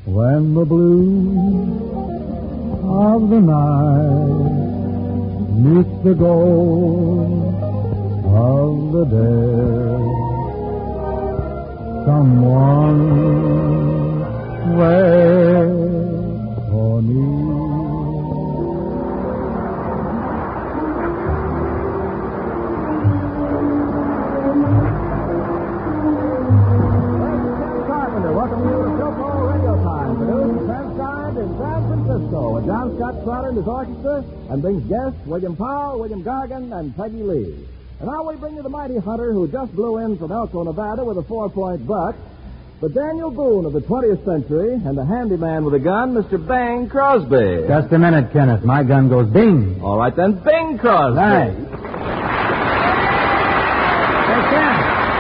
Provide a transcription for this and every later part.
When the blue of the night meets the gold of the day, someone waits for me. Welcome you to Showpole Radio Time, produced and transcribed in San Francisco with John Scott Trotter and his orchestra, and brings guests William Powell, William Gargan, and Peggy Lee. And now we bring you the mighty hunter who just blew in from Elko, Nevada with a 4-point buck, the Daniel Boone of the 20th century, and the handyman with a gun, Mr. Bing Crosby. Just a minute, Kenneth. My gun goes bing. All right, then, Bing Crosby. Right. Hey, Ken.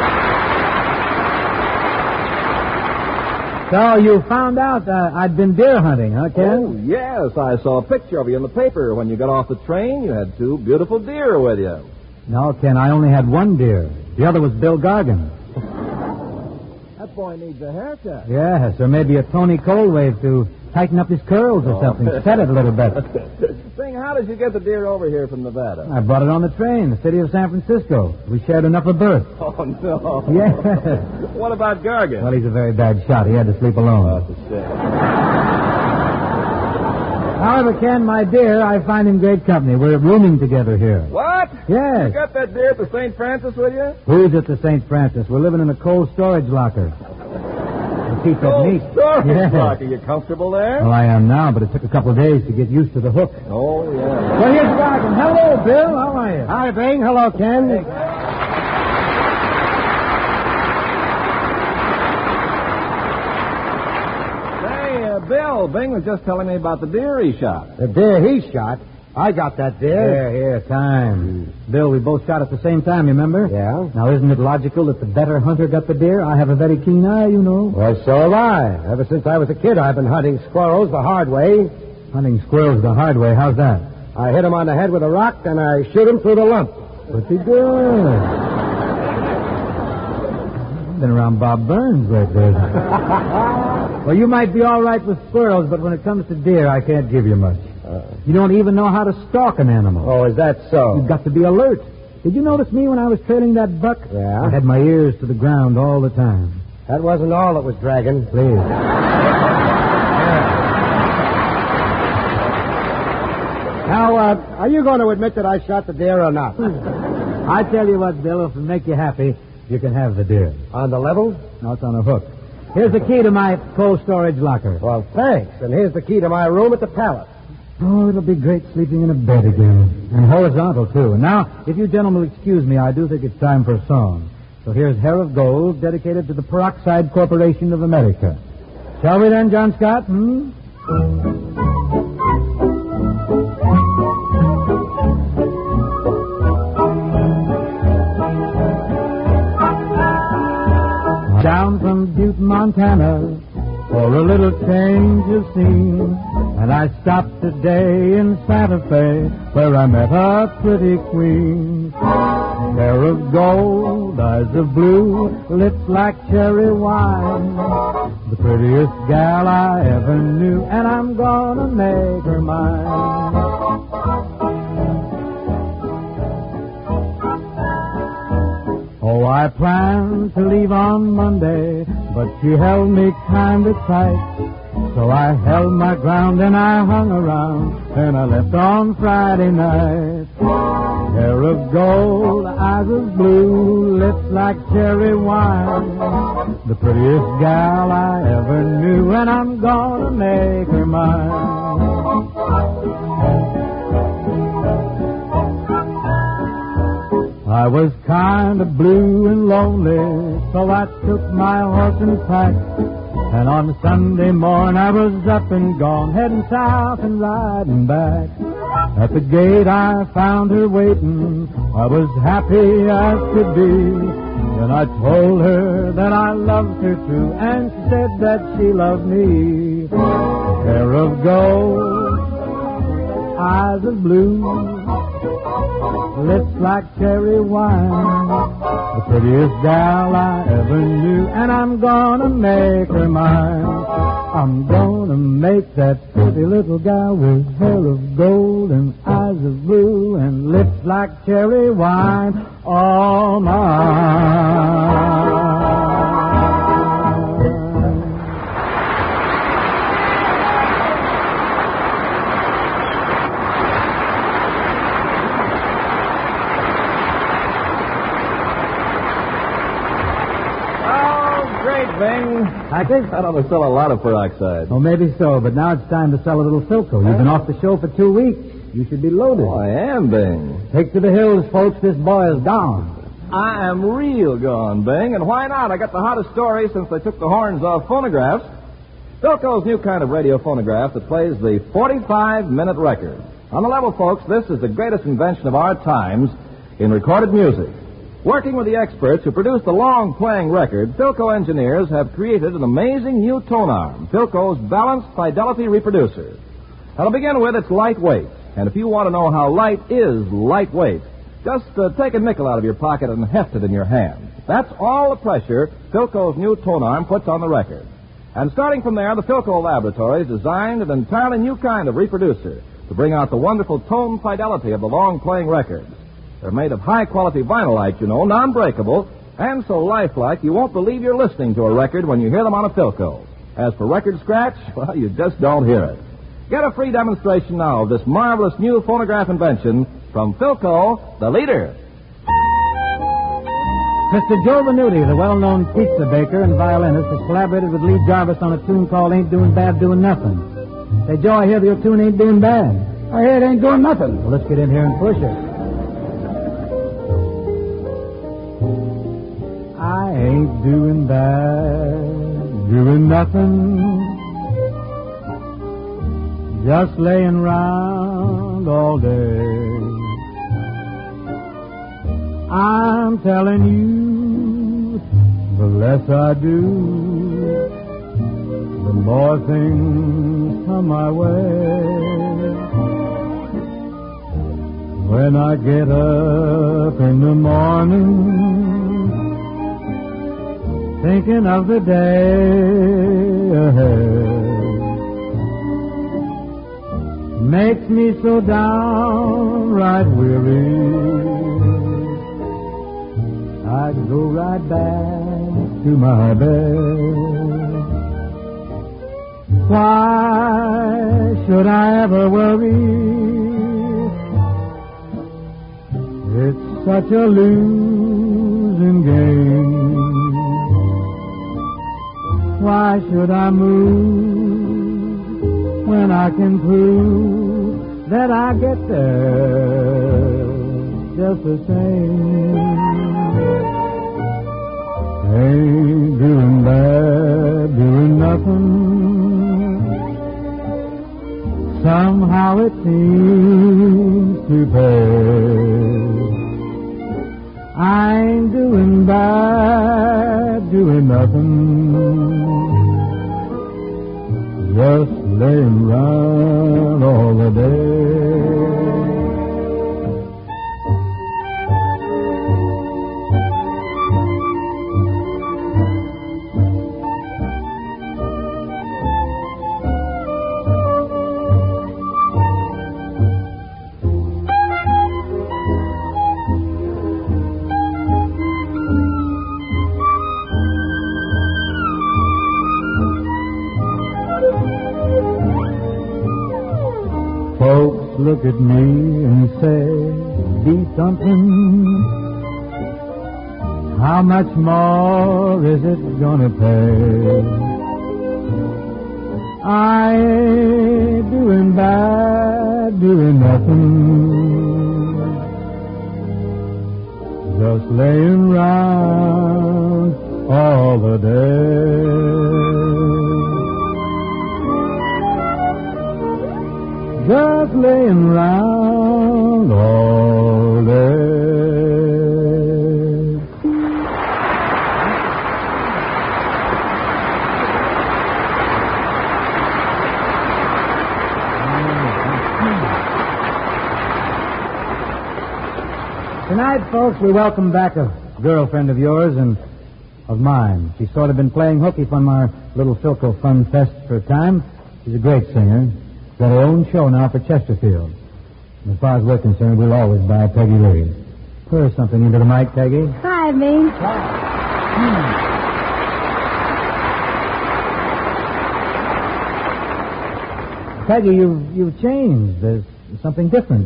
So you found out I'd been deer hunting, huh, Ken? Oh, yes. I saw a picture of you in the paper. When you got off the train, you had 2 beautiful deer with you. No, Ken, I only had 1 deer. The other was Bill Gargan. That boy needs a haircut. Yes, or maybe a Tony Coldwave to tighten up his curls or something. Set it a little bit. Bing, how did you get the deer over here from Nevada? I brought it on the train, the city of San Francisco. We shared enough of berth. Oh, no. Yes. What about Gargan? Well, he's a very bad shot. He had to sleep alone. Oh, that's a shame. However, Ken, my dear, I find him great company. We're rooming together here. What? Yes. You got that deer at the St. Francis with you? Who's at the St. Francis? We're living in a cold storage locker. To keep it Oh, neat. storage Yes. locker. You comfortable there? Well, I am now, but it took a couple of days to get used to the hook. Oh, yeah. Well, here's Gargan. Hello, Bill. How are you? Hi, Bing. Hello, Ken. Hey, Bill, Bing was just telling me about the deer he shot. The deer he shot? I got that deer. Here, time. Bill, we both shot at the same time, you remember? Yeah. Now, isn't it logical that the better hunter got the deer? I have a very keen eye, you know. Well, so have I. Ever since I was a kid, I've been hunting squirrels the hard way. Hunting squirrels the hard way. How's that? I hit him on the head with a rock, and I shoot him through the lump. Pretty good. Been around Bob Burns lately. Well, you might be all right with squirrels, but when it comes to deer, I can't give you much. You don't even know how to stalk an animal. Oh, is that so? You've got to be alert. Did you notice me when I was trailing that buck? Yeah. I had my ears to the ground all the time. That wasn't all that was dragging. Please. Now, are you going to admit that I shot the deer or not? I tell you what, Bill, if it make you happy, you can have the deer. On the level? No, it's on a hook. Here's the key to my cold storage locker. Well, thanks. And here's the key to my room at the Palace. Oh, it'll be great sleeping in a bed again. And horizontal, too. And now, if you gentlemen will excuse me, I do think it's time for a song. So here's Hair of Gold, dedicated to the Peroxide Corporation of America. Shall we then, John Scott? Down from Butte, Montana, for a little change of scene. And I stopped today in Santa Fe, where I met a pretty queen. Hair of gold, eyes of blue, lips like cherry wine. The prettiest gal I ever knew, and I'm gonna make her mine. Oh, I planned to leave on Monday, but she held me kind of tight. So I held my ground and I hung around, and I left on Friday night. Hair of gold, eyes of blue, lips like cherry wine. The prettiest gal I ever knew, and I'm gonna make her mine. I was kind of blue and lonely, so I took my horse and pack. And on Sunday morning I was up and gone, heading south and riding back. At the gate I found her waiting, I was happy as could be. Then I told her that I loved her too, and she said that she loved me. Hair of gold, eyes of blue, lips like cherry wine. The prettiest gal I ever knew, and I'm gonna make her mine. I'm gonna make that pretty little gal with hair of gold and eyes of blue and lips like cherry wine all mine. Bing. I think That ought to sell a lot of peroxide. Oh, maybe so, but now it's time to sell a little Philco. You've been off the show for 2 weeks. You should be loaded. Oh, I am, Bing. Take to the hills, folks. This boy is gone. I am real gone, Bing, and why not? I got the hottest story since they took the horns off phonographs. Philco's new kind of radio phonograph that plays the 45-minute record. On the level, folks, this is the greatest invention of our times in recorded music. Working with the experts who produce the long-playing record, Philco engineers have created an amazing new tone arm, Philco's Balanced Fidelity Reproducer. Now, to begin with, it's lightweight. And if you want to know how light is lightweight, just take a nickel out of your pocket and heft it in your hand. That's all the pressure Philco's new tone arm puts on the record. And starting from there, the Philco Laboratories designed an entirely new kind of reproducer to bring out the wonderful tone fidelity of the long-playing records. They're made of high-quality vinylite, you know, non-breakable, and so lifelike you won't believe you're listening to a record when you hear them on a Philco. As for record scratch, well, you just don't hear it. Get a free demonstration now of this marvelous new phonograph invention from Philco, the leader. Mr. Joe Venuti, the well-known pizza baker and violinist, has collaborated with Lee Jarvis on a tune called Ain't Doing Bad, Doing Nothing. Say, Joe, I hear that your tune ain't doing bad. I hear it ain't doing nothing. Well, let's get in here and push it. I ain't doing bad, doing nothing, just laying round all day. I'm telling you, the less I do, the more things come my way. When I get up in the morning, thinking of the day ahead, makes me so downright weary, I'd go right back to my bed. Why should I ever worry? It's such a losing game. Why should I move when I can prove that I get there just the same? Ain't doing bad, doing nothing. Somehow it seems to pay. I ain't doing bad, doing nothing, just laying round all the day. Folks look at me and say, be something. How much more is it gonna pay? I ain't doing bad, doing nothing, just laying round all the day. Just laying round all day. Tonight, folks, we welcome back a girlfriend of yours, and of mine. She's sort of been playing hooky from our little Philco Fun Fest for a time. She's a great singer. She's got her own show now for Chesterfield. And as far as we're concerned, we'll always buy Peggy Lee. Pour something into the mic, Peggy. Hi, Bing. Peggy, you've changed. There's something different.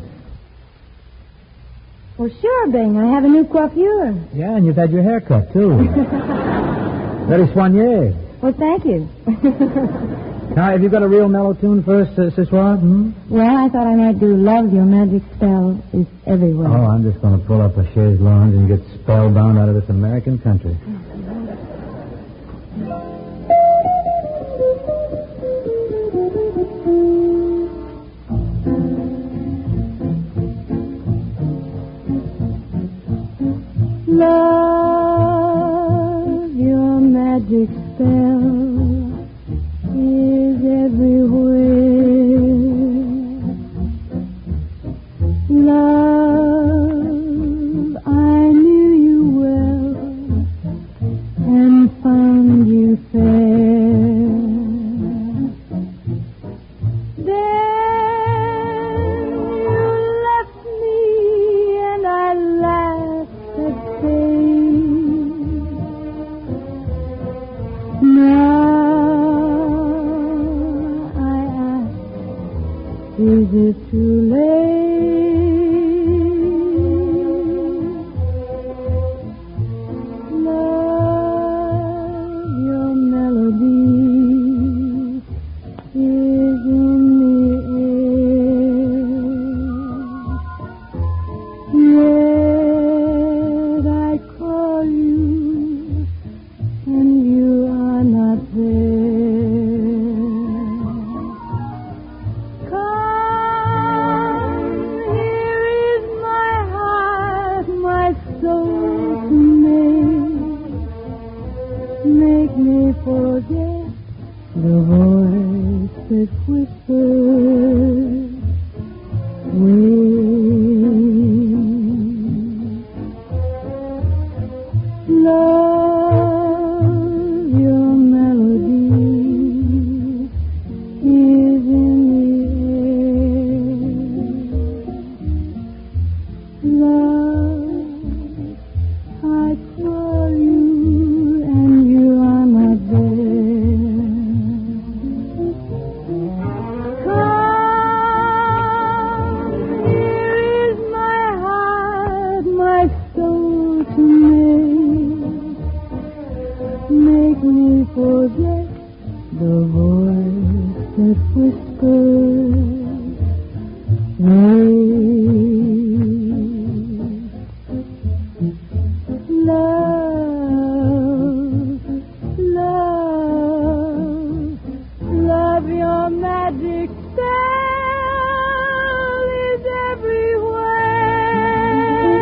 Well, sure, Bing. I have a new coiffure. Yeah, and you've had your hair cut, too. Very soigné. Well, thank you. Now, have you got a real mellow tune for us, Siswa? Well, I thought I might do Love Your Magic Spell is Everywhere. Oh, I'm just going to pull up a chaise lounge and get spellbound out of this American country. Love, your magic spell is everywhere. Love, I knew you well and found you fair. Then you left me and I laughed at fate. Now I ask, is it too late? Love, your melody is in the air. Yet I call you and you are not there. Come, here is my heart, my soul to make me forget the voice that whispers, wait. Love, your melody is in the air. Love, I call you and you are not there. Come, here is my heart, my soul to make me forget the voice that whispers, wait. Love, love, love, your magic spell is everywhere.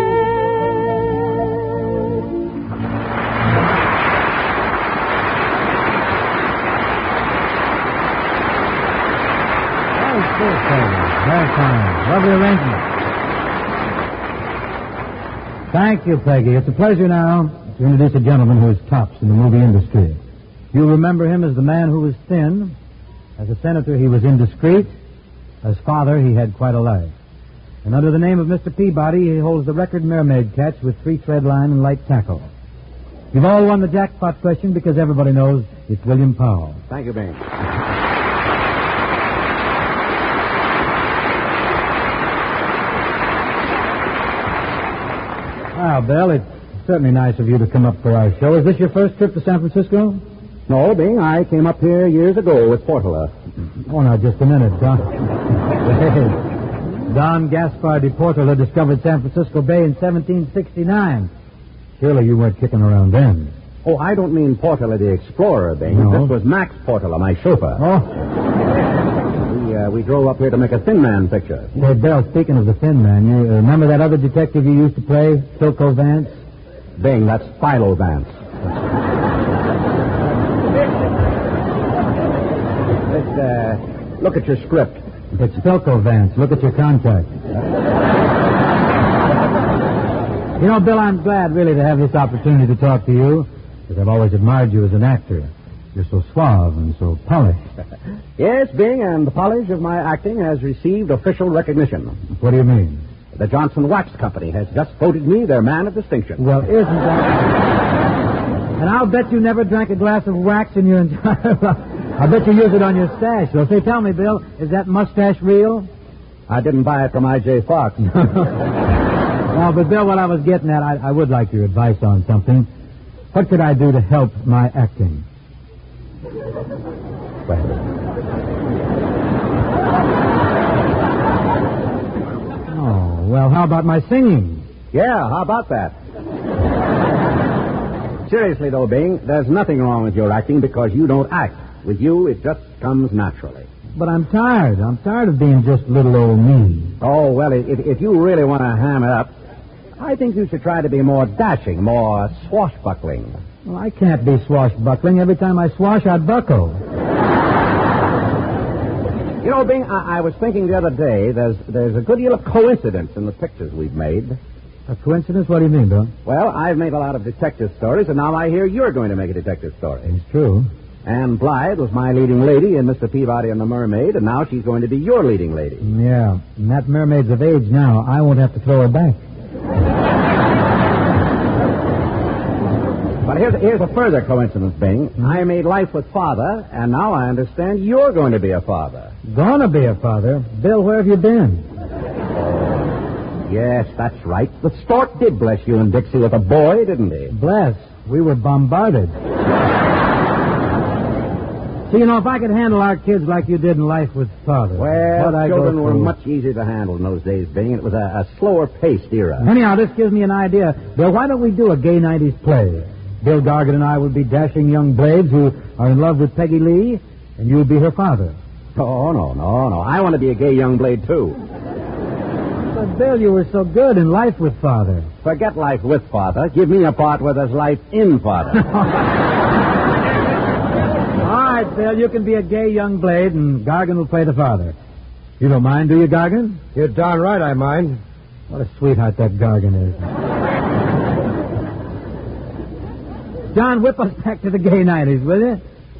Very fine. Lovely arrangement. Thank you, Peggy. It's a pleasure now to introduce a gentleman who is tops in the movie industry. You remember him as the man who was thin. As a senator, he was indiscreet. As father, he had quite a life. And under the name of Mr. Peabody, he holds the record mermaid catch with 3-thread line and light tackle. You've all won the jackpot question because everybody knows it's William Powell. Thank you, Bing. Well, Bill, it's certainly nice of you to come up for our show. Is this your first trip to San Francisco? No, Bing, I came up here years ago with Portola. Oh, now, just a minute, Don. Don Gaspar de Portola discovered San Francisco Bay in 1769. Surely you weren't kicking around then. Oh, I don't mean Portola the explorer, Bing. No. This was Max Portola, my chauffeur. Oh. We drove up here to make a Thin Man picture. Hey, Bill, speaking of the Thin Man, you remember that other detective you used to play, Philco Vance? Bing, that's Philo Vance. Look at your script. It's Philco Vance. Look at your contract. You know, Bill, I'm glad really to have this opportunity to talk to you. because I've always admired you as an actor. You're so suave and so polished. Yes, Bing, and the polish of my acting has received official recognition. What do you mean? The Johnson Wax Company has just voted me their man of distinction. Well, isn't that... And I'll bet you never drank a glass of wax in your entire life. I bet you use it on your stash. So say, tell me, Bill, is that mustache real? I didn't buy it from I.J. Fox. Well, but Bill, what I was getting at, I would like your advice on something. What could I do to help my acting? Oh, well, how about my singing? Yeah, how about that? Seriously, though, Bing, there's nothing wrong with your acting because you don't act. With you, it just comes naturally. But I'm tired. I'm tired of being just little old me. Oh, well, if you really want to ham it up, I think you should try to be more dashing, more swashbuckling. Well, I can't be swashbuckling. Every time I swash, I buckle. You know, Bing, I was thinking the other day, there's a good deal of coincidence in the pictures we've made. A coincidence? What do you mean, Bill? Well, I've made a lot of detective stories, and now I hear you're going to make a detective story. It's true. Anne Blythe was my leading lady in Mr. Peabody and the Mermaid, and now she's going to be your leading lady. Yeah, and that mermaid's of age now. I won't have to throw her back. But here's a further coincidence, Bing. I made Life with Father, and now I understand you're going to be a father. Gonna be a father? Bill, where have you been? Yes, that's right. The stork did bless you and Dixie with a boy, didn't he? Bless. We were bombarded. See, you know, if I could handle our kids like you did in Life with Father... Well, children were much easier to handle in those days, Bing, and it was a slower-paced era. Anyhow, this gives me an idea. Bill, why don't we do a gay 90s play? Bill Gargan and I would be dashing young blades who are in love with Peggy Lee, and you would be her father. Oh, no. I want to be a gay young blade, too. But, Bill, you were so good in Life with Father. Forget Life with Father. Give me a part where there's life in Father. All right, Bill, you can be a gay young blade, and Gargan will play the father. You don't mind, do you, Gargan? You're darn right I mind. What a sweetheart that Gargan is. John, whip us back to the gay 90s, will you?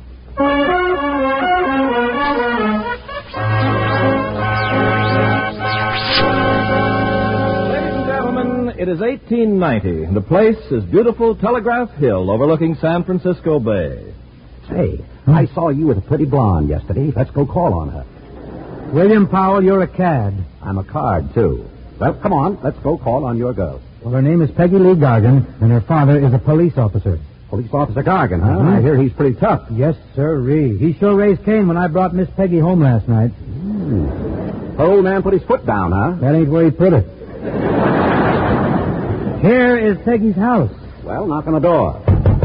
Ladies and gentlemen, it is 1890. The place is beautiful Telegraph Hill overlooking San Francisco Bay. Hey, I saw you with a pretty blonde yesterday. Let's go call on her. William Powell, you're a cad. I'm a card, too. Well, come on. Let's go call on your girl. Well, her name is Peggy Lee Gargan, and her father is a police officer. Police Officer Gargan, huh? Mm-hmm. I hear he's pretty tough. Yes, sirree. He sure raised Cain when I brought Miss Peggy home last night. Her old man put his foot down, huh? That ain't where he put it. Here is Peggy's house. Well, knock on the door.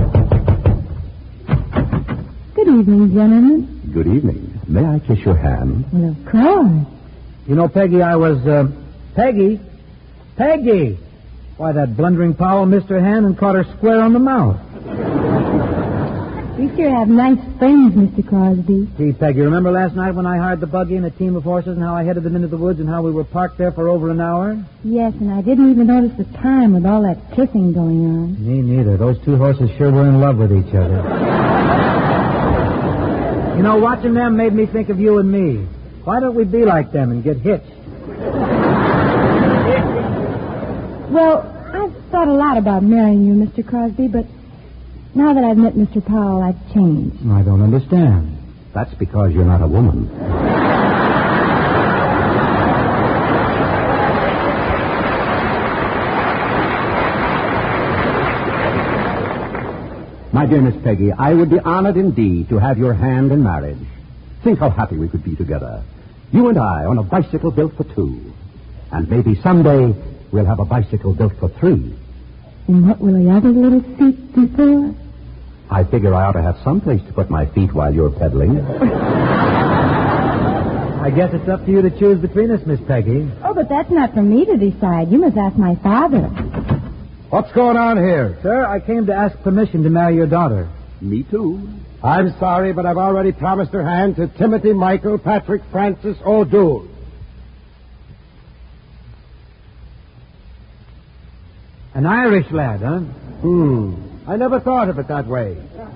Good evening, gentlemen. Good evening. May I kiss your hand? Well, of course. You know, Peggy, I was, Peggy! Peggy! Why, that blundering Powell missed her hand and caught her square on the mouth. We sure have nice friends, Mr. Crosby. Gee, Peggy, remember last night when I hired the buggy and a team of horses and how I headed them into the woods and how we were parked there for over an hour? Yes, and I didn't even notice the time with all that kissing going on. Me neither. Those two horses sure were in love with each other. You know, watching them made me think of you and me. Why don't we be like them and get hitched? Well, I've thought a lot about marrying you, Mr. Crosby, but now that I've met Mr. Powell, I've changed. I don't understand. That's because you're not a woman. My dear Miss Peggy, I would be honored indeed to have your hand in marriage. Think how happy we could be together. You and I on a bicycle built for two. And maybe someday we'll have a bicycle built for three. And what will the other little feet be for? I figure I ought to have some place to put my feet while you're pedaling. I guess it's up to you to choose between us, Miss Peggy. Oh, but that's not for me to decide. You must ask my father. What's going on here? Sir, I came to ask permission to marry your daughter. Me too. I'm sorry, but I've already promised her hand to Timothy Michael Patrick Francis O'Doul. An Irish lad, huh? I never thought of it that way.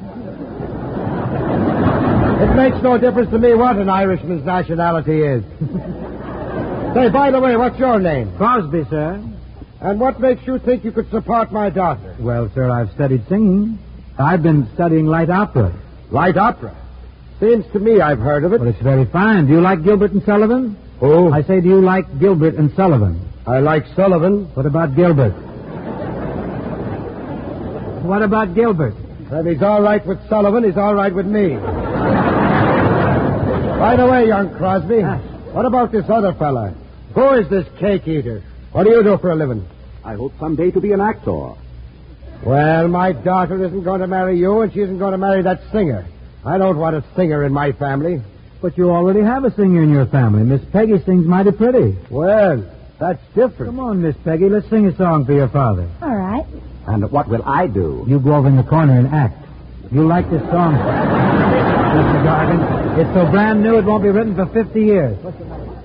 It makes no difference to me what an Irishman's nationality is. Say, by the way, what's your name? Crosby, sir. And what makes you think you could support my daughter? Well, sir, I've studied singing. I've been studying light opera. Light opera? Seems to me I've heard of it. Well, it's very fine. Do you like Gilbert and Sullivan? Who? I say, do you like Gilbert and Sullivan? I like Sullivan. What about Gilbert? What about Gilbert? If he's all right with Sullivan, he's all right with me. By the way, young Crosby, what about this other fella? Who is this cake eater? What do you do for a living? I hope someday to be an actor. Well, my daughter isn't going to marry you, and she isn't going to marry that singer. I don't want a singer in my family. But you already have a singer in your family. Miss Peggy sings mighty pretty. Well, that's different. Come on, Miss Peggy, let's sing a song for your father. All right. And what will I do? You go over in the corner and act. You like this song, Mr. Gargan? It's so brand new it won't be written for 50 years. What's the matter?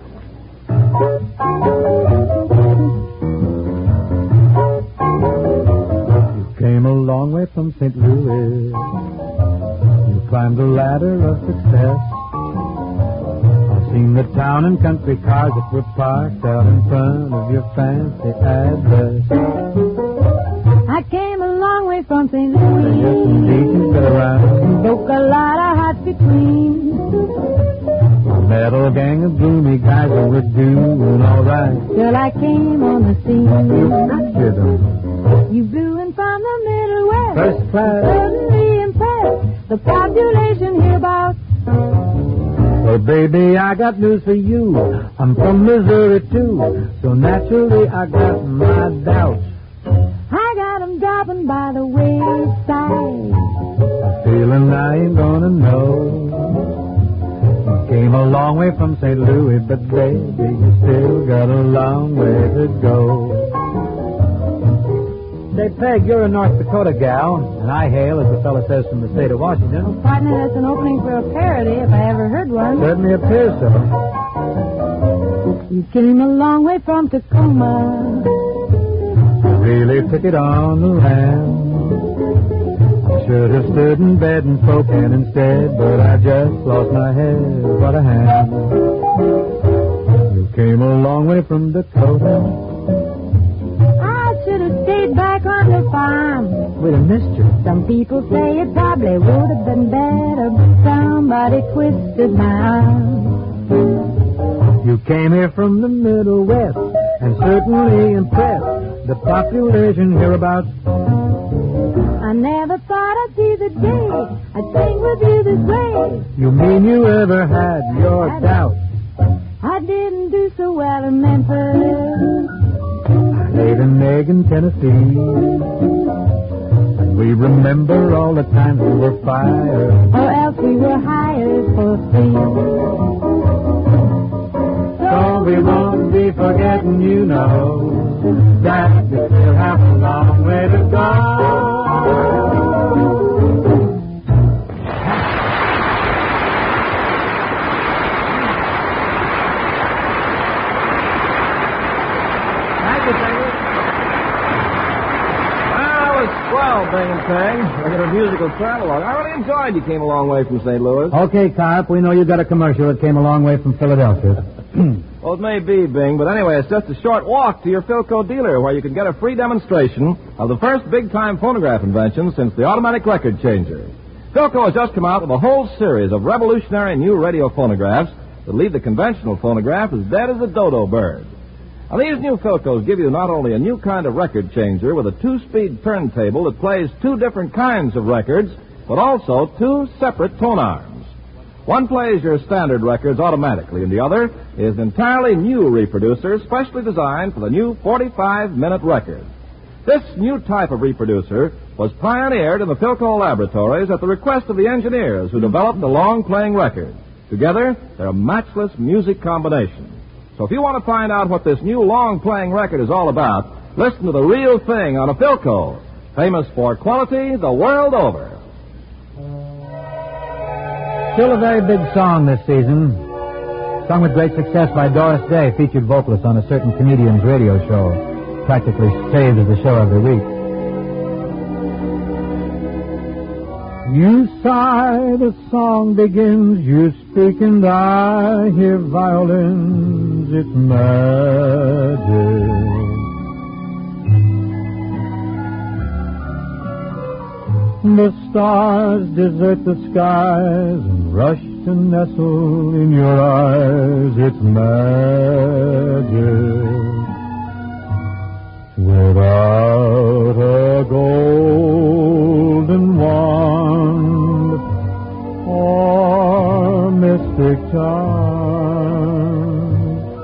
You came a long way from St. Louis. You climbed the ladder of success. I've seen the town and country cars that were parked out in front of your fancy address. I came a long way from St. Yes, Louis. indeed, you've been around. Broke a lot of hearts between. I met a gang of gloomy guys who were doing all right. Till I came on the scene. Fractured them. You blew in from the Middle West. First class. Certainly impressed the population hereabouts. Well, baby, I got news for you. I'm from Missouri, too. So naturally, I got my doubts. I got 'em dropping by the wayside. I'm feeling I ain't gonna know. Came a long way from St. Louis, but baby, you still got a long way to go. Say, Peg, you're a North Dakota gal, and I hail, as the fellow says, from the state of Washington. Oh, partner, that's an opening for a parody, if I ever heard one. Certainly appears so. You came a long way from Tacoma. I really took it on the lam. I should have stood in bed and spoken instead, but I just lost my head. What a hand. You came a long way from Dakota. I should have stayed back on the farm. We'd have missed you. Some people say it probably would have been better, but somebody twisted my arm. You came here from the Middle West and certainly impressed the population hereabouts. I never thought I'd see the day I'd sing with you this way. You mean you ever had your doubts? I didn't do so well in Memphis. I laid an egg in Tennessee. And we remember all the times we were fired. Or else we were hired for free. So we won't be forgetting, you know, that we still have a long way to go. Bing and Peg, regular musical travelogue. I really enjoyed You Came a Long Way from St. Louis. Okay, Carp, we know you got a commercial that came a long way from Philadelphia. Well, it may be, Bing, but anyway, it's just a short walk to your Philco dealer where you can get a free demonstration of the first big-time phonograph invention since the automatic record changer. Philco has just come out with a whole series of revolutionary new radio phonographs that leave the conventional phonograph as dead as a dodo bird. Now, these new Philcos give you not only a new kind of record changer with a two-speed turntable that plays two different kinds of records, but also two separate tone arms. One plays your standard records automatically, and the other is an entirely new reproducer specially designed for the new 45-minute record. This new type of reproducer was pioneered in the Philco laboratories at the request of the engineers who developed the long-playing record. Together, they're a matchless music combination. So if you want to find out what this new long-playing record is all about, listen to the real thing on a Philco, famous for quality the world over. Still a very big song this season. Sung with great success by Doris Day, featured vocalist on a certain comedian's radio show. Practically saved as the show every week. You sigh, the song begins, you speak and I hear violins, it's magic. The stars desert the skies and rush to nestle in your eyes, it's magic. Without a golden wand or mystic charm,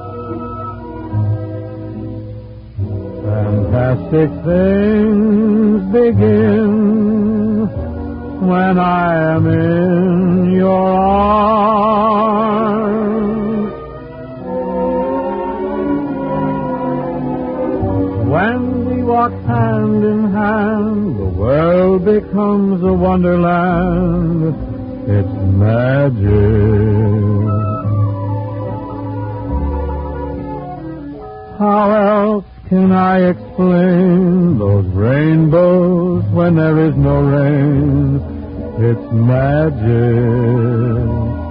fantastic things begin when I am in your arms. When we walk hand in hand, the world becomes a wonderland. It's magic. How else can I explain those rainbows when there is no rain? It's magic.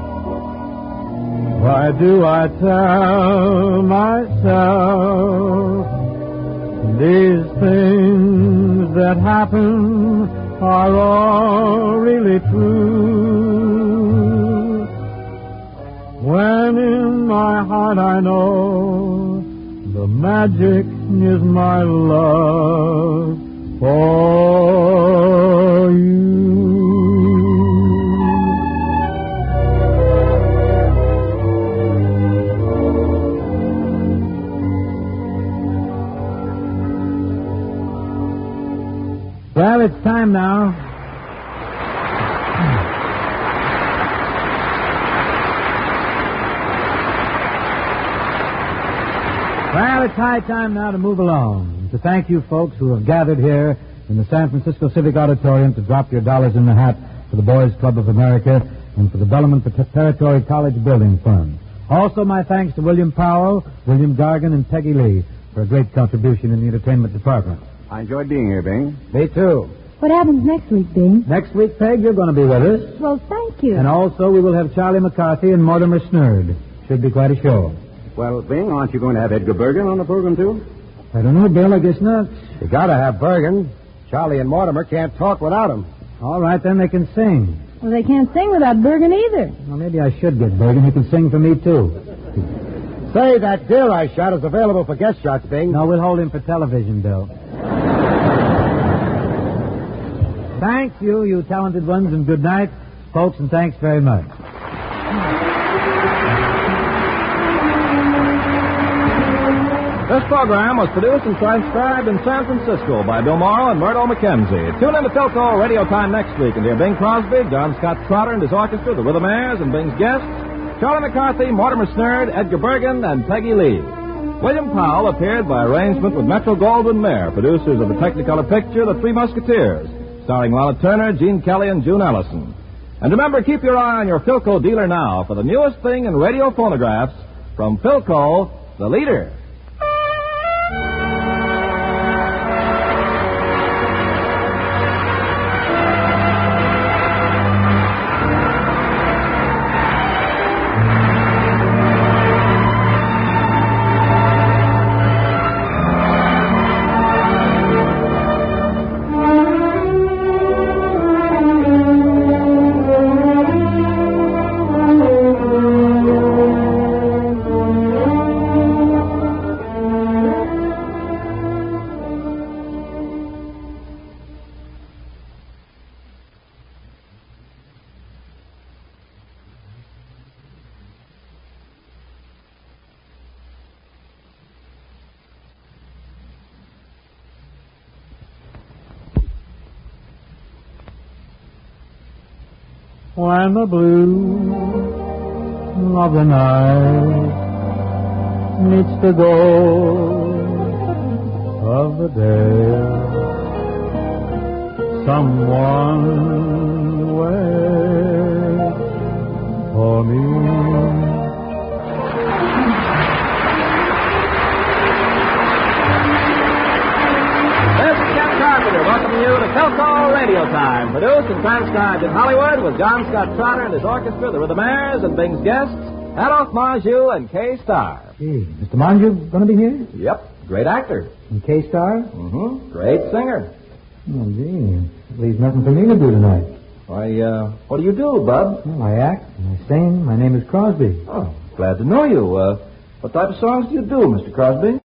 Why do I tell myself these things that happen are all really true? When in my heart I know the magic is my love for you. Well, it's time now. Well, it's high time now to move along. To thank you folks who have gathered here in the San Francisco Civic Auditorium to drop your dollars in the hat for the Boys Club of America and for the Bellman Territory College Building Fund. Also, my thanks to William Powell, William Gargan, and Peggy Lee for a great contribution in the entertainment department. I enjoyed being here, Bing. Me too. What happens next week, Bing? Next week, Peg, you're going to be with us. Well, thank you. And also, we will have Charlie McCarthy and Mortimer Snerd. Should be quite a show. Well, Bing, aren't you going to have Edgar Bergen on the program, too? I don't know, Bill. I guess not. You got to have Bergen. Charlie and Mortimer can't talk without him. All right, then they can sing. Well, they can't sing without Bergen either. Well, maybe I should get Bergen. He can sing for me, too. Say, that deer I shot is available for guest shots, Bing. No, we'll hold him for television, Bill. Thank you, you talented ones, and good night, folks, and thanks very much. This program was produced and transcribed in San Francisco by Bill Morrow and Murdo McKenzie. Tune in to Philco Radio Time next week and hear Bing Crosby, John Scott Trotter and his orchestra, the Rhythmaires, and Bing's guests, Charlie McCarthy, Mortimer Snerd, Edgar Bergen, and Peggy Lee. William Powell appeared by arrangement with Metro-Goldwyn-Mayer, producers of the Technicolor picture The Three Musketeers, starring Lana Turner, Gene Kelly, and June Ellison. And remember, keep your eye on your Philco dealer now for the newest thing in radio phonographs from Philco, the leader. When the blue of the night meets the gold of the day, someone waits for me. This is Ken Carpenter welcoming you to Philco Radio Time, produced and transcribed in Hollywood with John Scott Trotter and his orchestra, the Rhythmaires, and Bing's guests, Adolphe Manjou and K-Star. Gee, Mr. Manjou going to be here? Yep, great actor. And K-Star? Mm-hmm, great singer. Oh, gee, leaves nothing for me to do tonight. Why, what do you do, Bub? Well, I act, and I sing. My name is Crosby. Oh, glad to know you. What type of songs do you do, Mr. Crosby?